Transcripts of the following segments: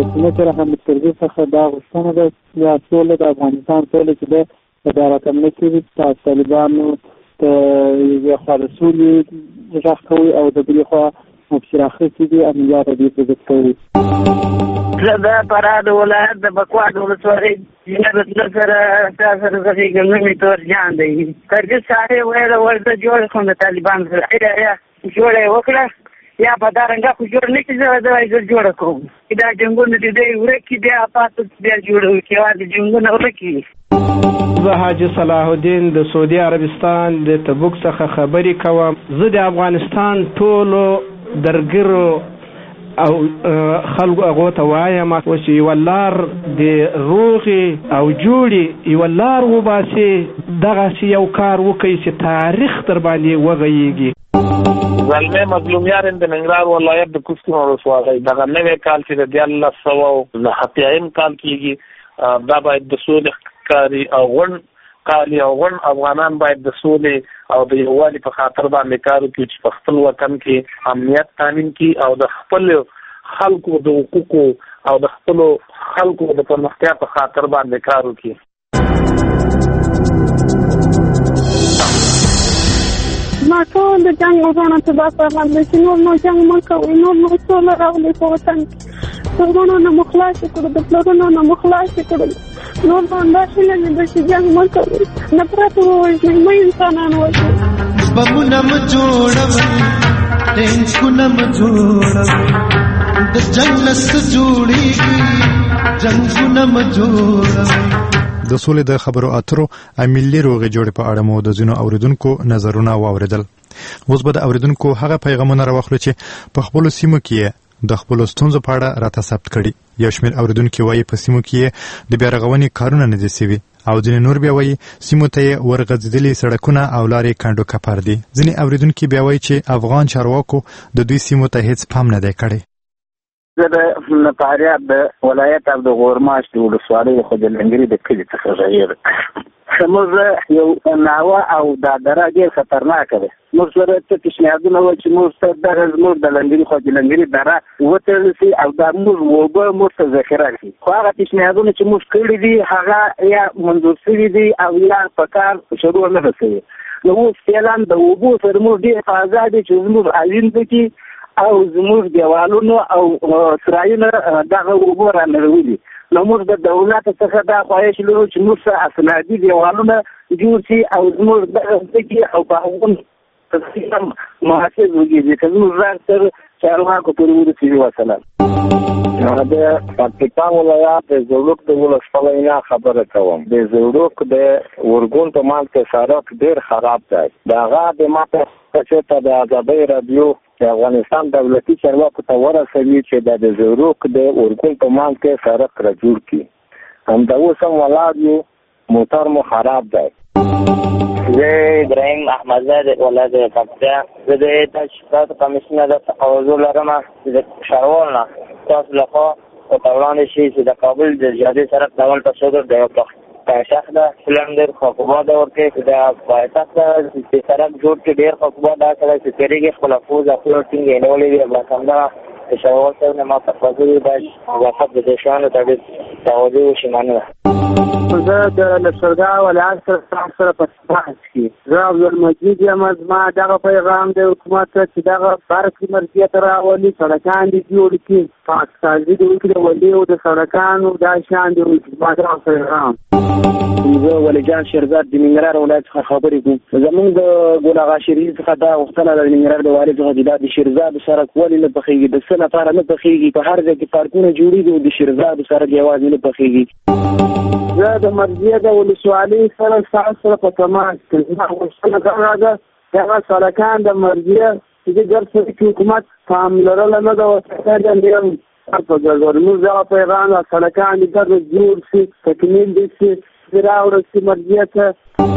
ولسمشر حامد کرزي څخه دا غوښتنه ده یا سوله د افغانستان سوله چې ده په دا رقم نه کېږي طالبانو ته خوا د سولې غږ کوي او د بلې خوا مبشر اخر چې دي عملیات دې په ضد کوي. زه د فراه د ولایت د بکواه د ولسوالۍ د سره سره زغېږم نوم یې تورجان دی. کرزي صاحب ویل ورته جوړ کړم د طالبانو سره یا جوړه یې وکړه یا په دا رنګه خو جوړ نه کړي زه جوړه کوم. دا جنګونه دې دی ورکې بیا پاتې بیا جوړوي چې یوازې جنګونه ورکې. زه حاجي صلاح الدین د سعودي عربستان د تبوک څخه خبرې کوم. زه د افغانستان ټولو درګرو او خلکو هغو ته وایم چې یوه لار د روغې او جوړې یوه لار وباسي، دغسې یو کار وکړي چې تاریخ در باندې وغږېږي. زلمه مظلومیان د ننګرهار ولایت د کوستون ولسوالۍ دغه نوی کال چې د 1979 کال کېږي دا باید د سولې کاري او غون کالي او غون افغانان باید د سولې او د یووالي په خاطر باندې کار وکړي چې په خپل وطن کې امنیت تامین کړي او د خپل خلکو د حقوقو او د خپل خلکو د پرمختیا په خاطر باندې کار وکړي. ما ټول د جنګ وروڼو ته دا پیغام دی چې نور نو جنګ مه کوئ، نور سوله راولئ په وطن کې. د وروڼو نه مو خلاص کړو، د پلرونو نه مو خلاص کړو، نور نو همداسې نه ده چې جنګ مه کوئ، نفرت ووژنئ، مه انسانان وژنئ. بمونه مه جوړوئ، ټینکونه مه جوړوئ، د جنګ نه څه جوړېږي، جنګونه مه جوړوئ. د سولې د خبرو اترو ملي روغې جوړې په اړه مو د ځینو اوریدونکو نظرونه واوریدل. اوس به د اوریدونکو هغه پیغامونه راواخلو چې په خپلو سیمو کې د خپلو ستونزو په اړه راته ثبت کړي. یو شمېر اوریدونکي وایي په سیمو کې د بیا رغونې کارونه نه دي سوي، او ځینې نور بیا وایي سیمو ته یې ورغځېدلي سړکونه او لارې کنډو کپر دي. ځینې اوریدونکي بیا وایي چې افغان چارواکو د دوی سیمو ته هیڅ پام نه دی کړی. زه د فاریاب د ولایت او د غورماش د ولسوالۍ د خوجلنګري د کلي څخه غږېږم. زموږ یو ناوه او دا دره ډېر خطرناکه ده. موږ سره څه پیشنهادونه وه چې موږ ته دغه زموږ د لنګري خوجلنګري دره وتړل شي او دا موږ اوبه موږ ته ذخیره شي. خو هغه پیشنهادونه چې موږ کړي دي هغه یا منظور شوي دي او یا په کار شروع نه ده شوې. نو اوس فعلا د اوبو سره موږ ډېر تازه دي چې زموږ آیین کې او زموږ دیوالونو او سرایونه دغه اوبه رانړولي. نو موږ د دولت څخه دا خواهش لرو چې موږ سره اسنادي دیوالونه جوړ شي او زموږ دغه ځمکې او په هغو سیستم محافظ وګرځي که زموږ غږ تر چارواکو پورې ورسېږي. وسلام. د پکتیکا ولایت د زوړوک د ولسوالۍ نه خبره کوم. د زوړوک د ورګون په منځ کې سړک ډېر خراب دی. د هغه د ماته چې د ازادۍ راډیو د افغانستان دولتي چارواکو ته ورسوي چې د زوړوک د ورګون په منځ کې سړک را جوړ کړي. همدا اوس هم ولاړ یو، موټر مو خراب دی. زه ابراهیم احمدزی د ولایت پکتیا. زه د تشکیلات کمیشنر څخه حضور لرم چې د ښاروال نه تاسو لخوا ورته وړاندې شي چې د کابل د جادې سړک ډول په صدر د یو پایتخت ده فلم ډېر خواباد ورکړي چې د پایتخت د سړک جوړ کړي ډېر خواباد دا سړی چې تېرېږي خپل افوز خپل ټینګ یې نیولې وي. بس همدا د ښاروال صاحب نه ما په فضل باید وقت د دې شیانو ته ډېر توجه وشي. مننه. زه د لښکرګاه ولایت سره په بحث کې زه عبدالمجید یم. زما دغه پیغام د حکومت ته چې دغه برقي مرکزیت راولي، سړکان دې جوړ کړي، پاکسازي دې وکړي د ولي او د سړکانو دا شیان دې وکړي. زما دغه پیغام. زه ولیجان شیرزاد د ننګرهار ولایت څخه خبرې کوم. زموږ د ګل اغا شریف څخه دا غوښتنه ده د ننګرهار د والي څخه چې دا د شیرزاد سړک ولې نه پخېږي، د څه لپاره نه پخېږي. په هر ځای کې پارکونه جوړېږي او د شیرزاد سړک یوازې نه پخېږي. زه د مرضیه د ولسوالۍ سره ستاسو سره په تماس کې زما غوښتنه دا ده دغه سړکان د مرضیه چې د ګرد سره کې حکومت پاملرنه نه ده ورته په ګرځول. موږ دغه پیغام د سړکان د ګرد جوړ شي، تکمیل دي شي، راوړل شي مرضیه ته.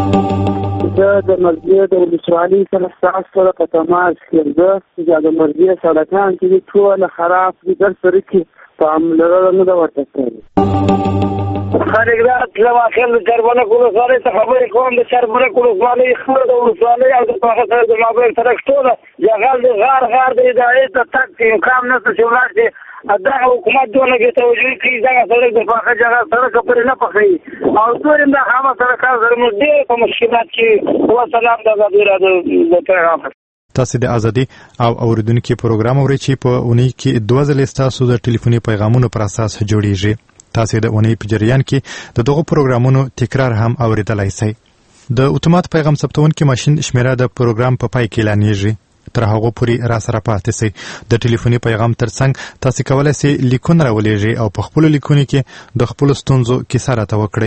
زه د مرضیه د ولسوالۍ سره ستاسو سره په تماس کې زه چې د مرضیه سړکان چې دي ټوله خراب دي، ګرد سره کې پاملرنه نه ده ورته کړې. خارجدار لما خل چربنه ولسوالۍ ته خبرې کوم. د چربنه ولسوالۍ خپله د ولسوالۍ او د پاخه سره د مابین سړک ټوله جغل د غار د ادارې ته تګ امکان نشته چې ولاړ شي دا حکومت دونه کې توجه کوي دا سړک د پاخه جګه سړک پرې نه پخې او دوی دا خامہ سړک زموږ ډېر په مشکلات کې وسلام د ازادي راډیو د پیغام. تاسو د ازادي او اوریدونکو پروګرام اورئ چې په اونۍ کې 2 ځله تاسو د ټلیفوني پیغامونو پر اساس جوړیږي. تاسو د اونۍ په جریان کې د دغه پروګرامونو تکرار هم اوریدلای شئ. د اتومات پیغام ثبتونکو ماشين شمیره د پروګرام په پای کې اعلانېږي. تر هغه پورې را سره پاتې شئ. د ټلیفوني پیغام ترڅنګ تاسو کولای شئ لیکونه راولېږئ او په خپل لیکونو کې د خپل ستونزو کیسه راته وکړئ.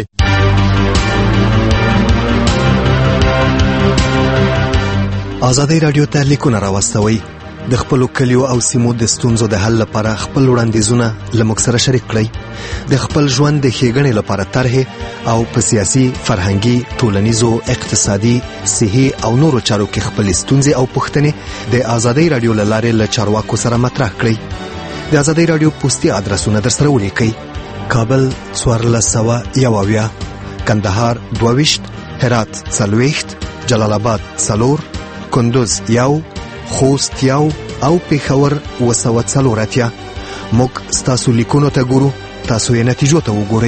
ازادي رادیو ته لیکونه راوستوئ. د خپل کلیو او سیمو د ستونزو د حل لپاره خپل وړاندیزونه لمک سره شریک کړئ. د خپل ژوند د ښېګڼې لپاره طرحې او په سیاسي، فرهنګي، ټولنیزو، اقتصادي، صحي او نورو چارو کې خپل ستونزې او پوښتنې د ازادي رادیو له لارې له چارواکو سره مطرح کړئ. د ازادي رادیو پوسټي ادرسونه درسره ولیکئ: کابل 1401، کندهار 22، هرات 40، جلال آباد 4، کندوز 1، خوست 1 او پېښور 240. موږ ستاسو لیکونو ته ګورو، تاسو یې نتیجو ته وګورئ.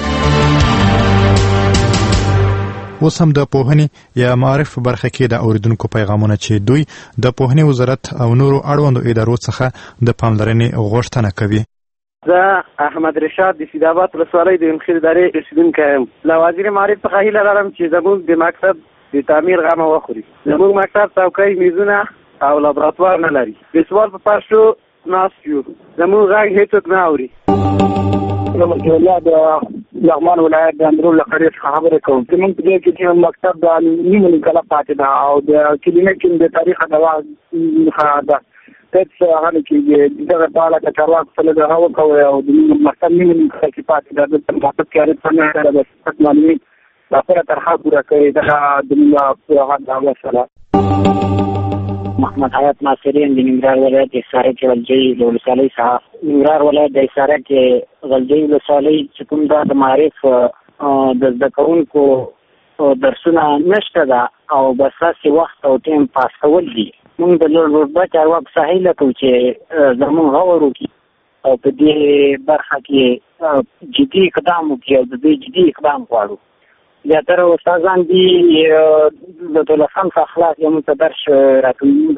اوس هم د پوهنې یا معرف برخه کې د اوریدونکو پیغامونه چې دوی د پوهنې وزارت او نورو اړوندو ادارو څخه د پاملرنې غوښتنه کوي. زه احمد رشاد د سیدآباد ولسوالۍ د انخیر ادارې اوسیدونکی یم. له وزیر معرف څخه هیله لرم چې زموږ د مکتب د تعمیر غمه وخوري. زموږ مکتب څوکۍ، میزونه او لابراتوار نه لري. د سوال په پښتو ناست یو. زموږ غږ هیڅوک نه اوري. زه د لغمان ولایت د اندرون له قریې څخه خبرې کوم. زموږ په دې کې چې مکتب د نیمه کاله پاتې ده او د کلینیک د تاریخ د واغ ده. هیڅ هغه کې دغه ډول د چارواکو سره د هغو کوي او د مکتب نیمه کاله کې پاتې ده. د مکتب کې اړیکه نه لري. د معلومي لپاره ترخه پوره کوي د هغه سره. محمد حیات ناصری د ننګرهار ولایت د حصارک غلجی ولسوالۍ څخه. ننګرهار ولایت د حصارک غلجی ولسوالۍ چې کوم د معرف د زده کوونکو درسونه نشته ده او بس هسې وخت او ټایم پاس کول دي. موږ د لوړ چارواکو څخه هیله کوو چې زموږ غور وکړي او په دې برخه کې جدي اقدام وکړي او د دې جدي اقدام غواړو. زیاتره استادان دي د دولسم څخه خلاص یې موږ ته درس راکوي.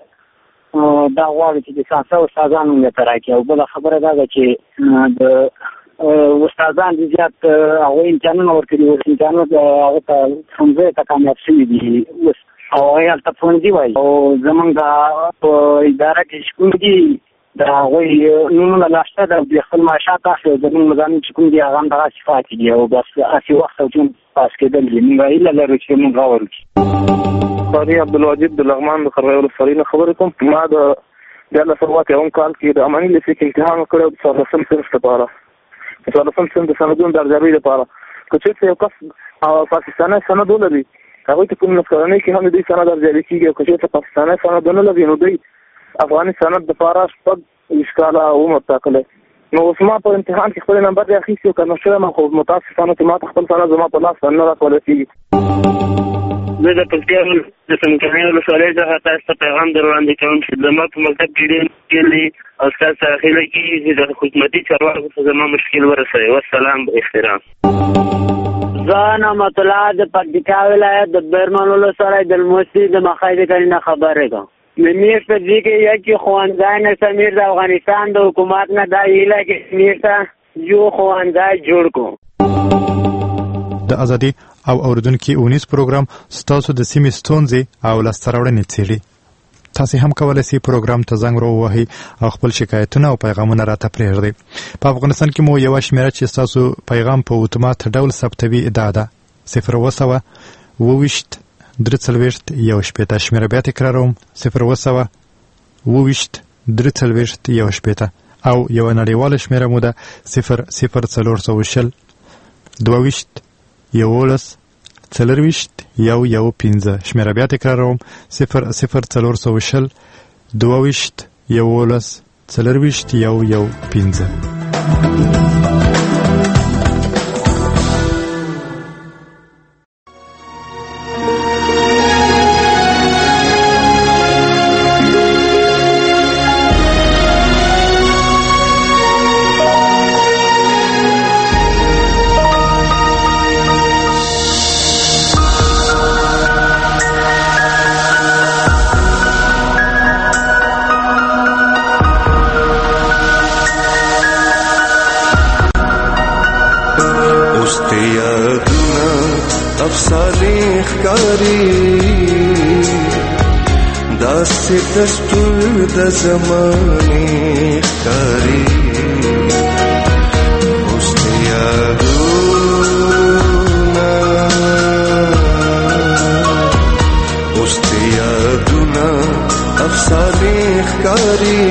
دا غواړو چې د سانسه استادان موږ ته راکړي. او بله خبره دا ده چې د استادان دي زیات هغوی امتحانونه ورکړي. اوس امتحانونه هغه ته ښوونځیو ته کامیاب شوي دي اوس او هغوی هلته ښوونځي وایي. او زموږ د په اداره کې چې کوم دي د هغوی نومونه لاشته ده او دوی خپل معاشات اخلي او زموږ مضامین چې کوم دي هغه هم دغسې پاتې دي او بس هسې وخت او ټیم پاس کېدل دي. موږ هیله لرو چې موږ غور وکړو. قاری عبدالواجد د لغمان د خرغې ولسوالۍ نه خبرې کوم. ما د 2008 کال کې د اماني لیسې کې امتحان وکړی د 14 صنف لپاره. د 14 صنف د سندونو د ارزیابۍ لپاره. که چېرته یو کس پاکستاني سند ولري هغوی ته په 19 کلنۍ کې هم د دوی سند ارزیابي کېږي. او که چېرته پاکستاني سند ونه لري نو دوی افغاني سند دپاره 6 کاله عمر ټاکلی. نو اوس ما په امتحان کې خپل نمبر دی اخیستی او کنه شوی یم، خو متاسفانه چې ما ته خپل سند زما په لاس باندې نه راکولی کېږي. زه د پکتیا د څمکنیو ولسوالۍ څخه تاسو ته پیغام در وړاندې کوم چې زما په مکتب کې ډېر مشکل دي او ستاسو څخه هیله کېږي چې د حکومتي چارواکو ته زما مشکل ورسوي. والسلام احترام. زه نعمت الله د پکتیکا ولایت د برمن ولسوالۍ د الموسی د مخایده کلي نه خبرې کوم. میر په دې کې یکی ښوونځی نشته. میر د افغانستان د حکومت نه دا هیله کې میر ته یو ښوونځی جوړ کړو. د ازادي او اوریدونکو اونیز پروګرام ستاسو د سیمې ستونزې او لاسته راوړنې څېړي. تاسو هم کولای شئ پروګرام ته زنګ راووهئ او خپل شکایتونه او پیغامونه راته پرېږدئ. په افغانستان کې مو یوه شمېره چې ستاسو پیغام په اتومات ډول ثبتوي دا ده: 020 23 1 شمېره بیا تکراروم: 020 23 1 او یوه نړیواله شمېره مو ده 00420 22 11 40 115. شمېره بیا تکراروم: 00420 22 11 40 115. افسانه ښکاري داسې دستور د زمانې ښکاري اوس د یادونه افسانه ښکاري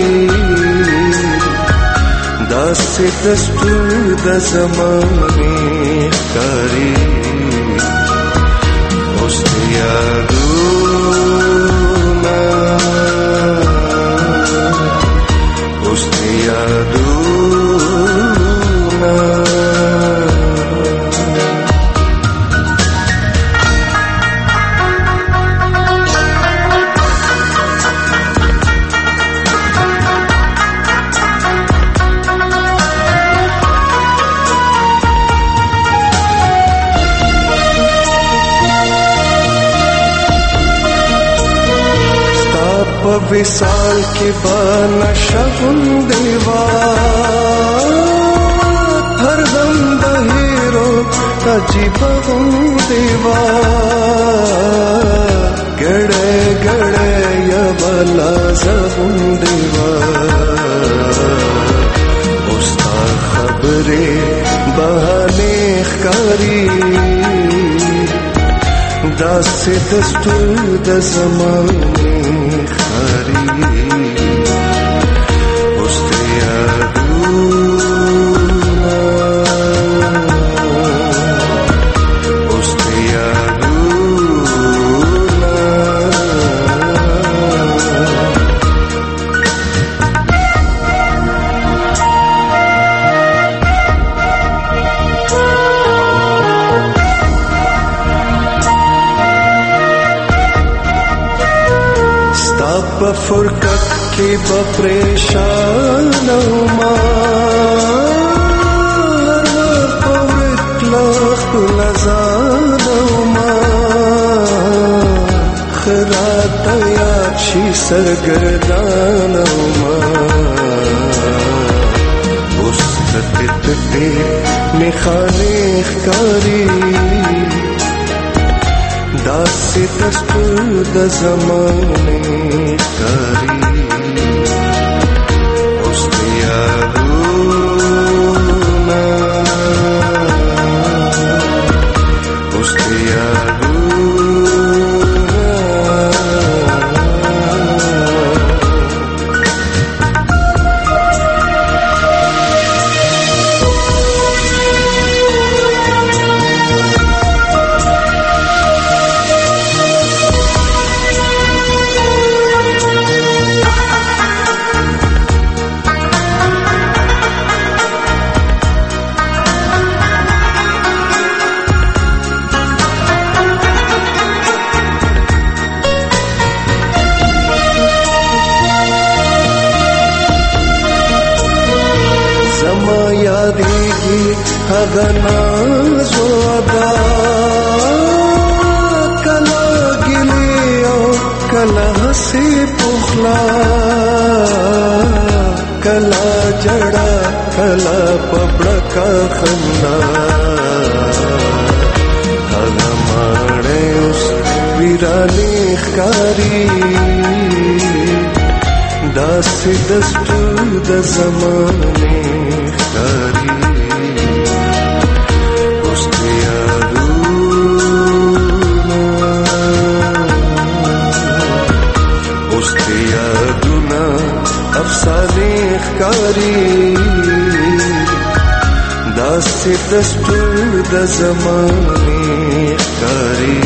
داسې دستور د زمانې ښکاري اوس د یادونه وصال کی بانا شغل دیوار ہر دم بہیرو عجیب دیوار گڑے گڑے یا بلا زبن دیوار استا خبرے بہانے ښکاری داسې دستور د زمانې ښکاري اوس د یادونه فرقت کی بپریشان ما هر وقت ورکلخ لزان ما خرات یاد شي سرگردان ما اوس تتتی میخانه ښکاری داسې دستور د زمانې ښکاري اوس د یادونه هغه ناز و ادا کله ګلې او کله هسې پخلا کله جړه کله پبړکا خندا هغه ماړې اوس ویرانې ښکاري داسې دستور د زمانې ښکاري افسانه ښکاري داسې دستور د زمانې ښکاري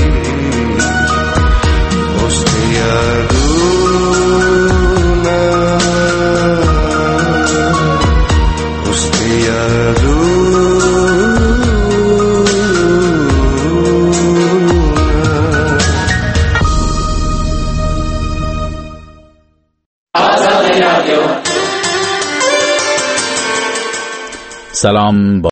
اوس د یادونه اوس د سلام.